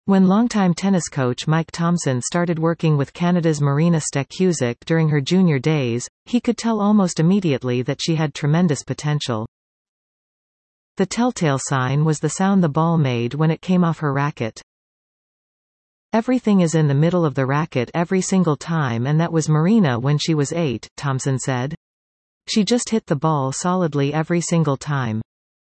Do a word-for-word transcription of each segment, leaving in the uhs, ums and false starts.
When longtime tennis coach Mike Thomson started working with Canada's Marina Stechusik during her junior days, he could tell almost immediately that she had tremendous potential. The telltale sign was the sound the ball made when it came off her racket. Everything is in the middle of the racket every single time, and that was Marina when she was eight, Thomson said. She just hit the ball solidly every single time.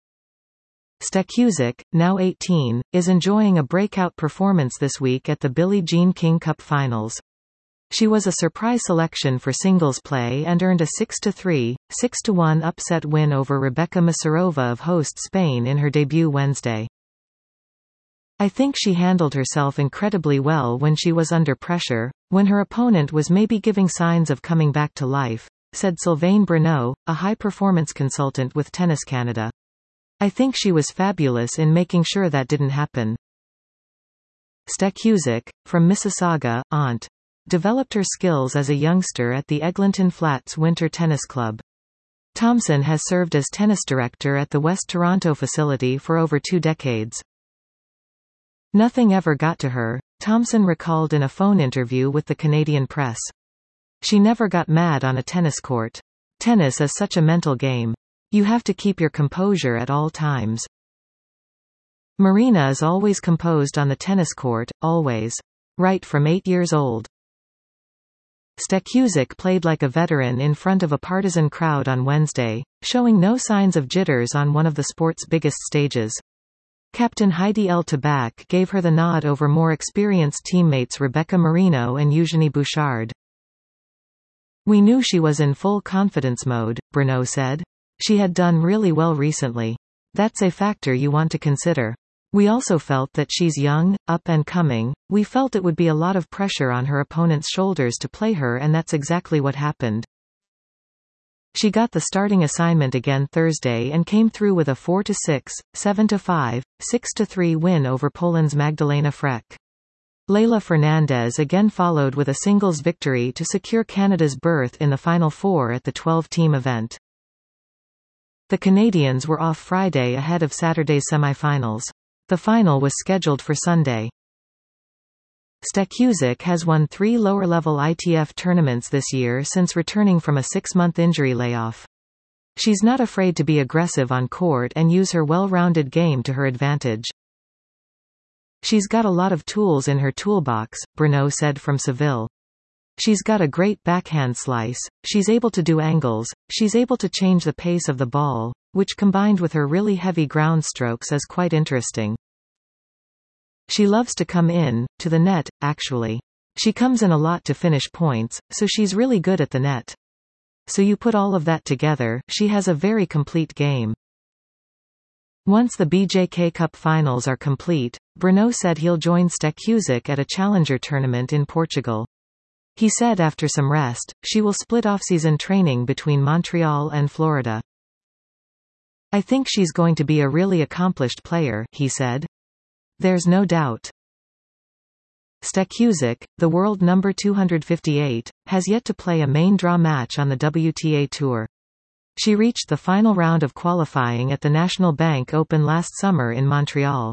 Stechusik, now eighteen, is enjoying a breakout performance this week at the Billie Jean King Cup Finals. She was a surprise selection for singles play and earned a six to three, six to one upset win over Rebecca Masarova of host Spain in her debut Wednesday. I think she handled herself incredibly well when she was under pressure, when her opponent was maybe giving signs of coming back to life, said Sylvain Bruneau, a high-performance consultant with Tennis Canada. I think she was fabulous in making sure that didn't happen. Stechusik, from Mississauga, Ont. developed her skills as a youngster at the Eglinton Flats Winter Tennis Club. Thomson has served as tennis director at the West Toronto facility for over two decades. Nothing ever got to her, Thomson recalled in a phone interview with the Canadian Press. She never got mad on a tennis court. Tennis is such a mental game. You have to keep your composure at all times. Marina is always composed on the tennis court, always. Right from eight years old. Stechusik played like a veteran in front of a partisan crowd on Wednesday, showing no signs of jitters on one of the sport's biggest stages. Captain Heidi El Tabak gave her the nod over more experienced teammates Rebecca Marino and Eugenie Bouchard. We knew she was in full confidence mode, Bruneau said. She had done really well recently. That's a factor you want to consider. We also felt that she's young, up and coming. We felt it would be a lot of pressure on her opponent's shoulders to play her, and that's exactly what happened. She got the starting assignment again Thursday and came through with a four to six, seven to five, six to three win over Poland's Magdalena Frech. Leylah Fernandez again followed with a singles victory to secure Canada's berth in the Final Four at the twelve-team event. The Canadians were off Friday ahead of Saturday's semifinals. The final was scheduled for Sunday. Stechusik has won three lower-level I T F tournaments this year since returning from a six-month injury layoff. She's not afraid to be aggressive on court and use her well-rounded game to her advantage. She's got a lot of tools in her toolbox, Bruneau said from Seville. She's got a great backhand slice, she's able to do angles, she's able to change the pace of the ball, which combined with her really heavy ground strokes is quite interesting. She loves to come in, to the net, actually. She comes in a lot to finish points, so she's really good at the net. So you put all of that together, she has a very complete game. Once the B J K Cup finals are complete, Bruneau said he'll join Stechusik at a challenger tournament in Portugal. He said after some rest, she will split off-season training between Montreal and Florida. I think she's going to be a really accomplished player, he said. There's no doubt. Stechusik, the world number two hundred fifty-eight, has yet to play a main draw match on the W T A Tour. She reached the final round of qualifying at the National Bank Open last summer in Montreal.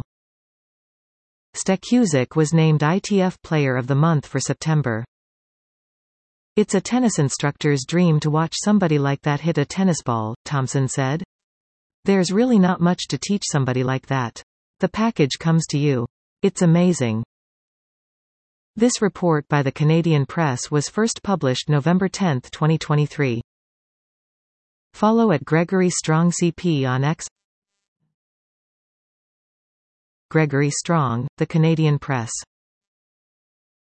Stechusik was named I T F Player of the Month for September. It's a tennis instructor's dream to watch somebody like that hit a tennis ball, Thomson said. There's really not much to teach somebody like that. The package comes to you. It's amazing. This report by the Canadian Press was first published November tenth, twenty twenty-three. Follow at Gregory Strong C P on X. Gregory Strong, The Canadian Press.